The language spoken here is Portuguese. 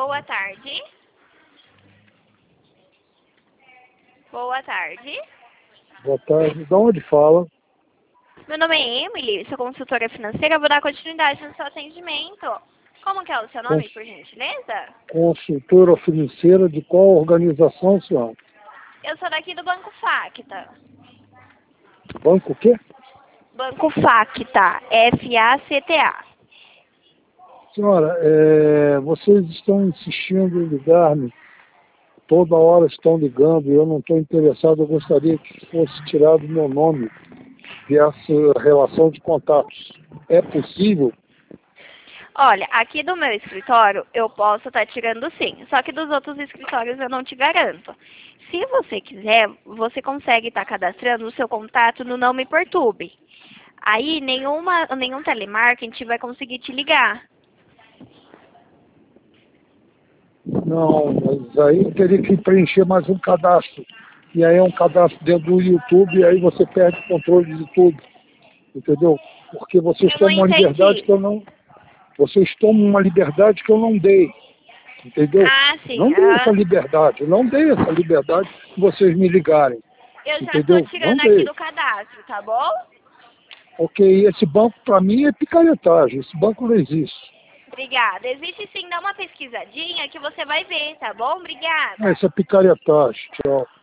Boa tarde. Boa tarde. Boa tarde. De onde fala? Meu nome é Emily, sou consultora financeira. Vou dar continuidade no seu atendimento. Como que é o seu nome, por gentileza? Consultora financeira de qual organização, senhora? Eu sou daqui do Banco Facta. Banco o quê? Banco Facta, F-A-C-T-A. Senhora, vocês estão insistindo em ligar-me. Toda hora estão ligando e eu não estou interessado. Eu gostaria que fosse tirado meu nome dessa relação de contatos. É possível? Olha, aqui do meu escritório eu posso estar tirando sim, só que dos outros escritórios eu não te garanto. Se você quiser, você consegue estar cadastrando o seu contato no Não Me Perturbe. Aí nenhum telemarketing vai conseguir te ligar. Não, mas aí eu teria que preencher mais um cadastro. E aí é um cadastro dentro do YouTube e aí você perde o controle de tudo. Entendeu? Porque vocês Eu não tomam uma liberdade entendi. que eu não. Vocês tomam uma liberdade que eu não dei. Entendeu? Ah, sim. Não dei essa liberdade. Não dei essa liberdade de vocês me ligarem. Eu já estou Entendeu? Não tirando aqui dei. do cadastro, tá bom? Ok, esse banco para mim é picaretagem. Esse banco não existe. Obrigada. Existe sim, dá uma pesquisadinha que você vai ver, tá bom? Obrigada. Essa é picaretagem. Tchau.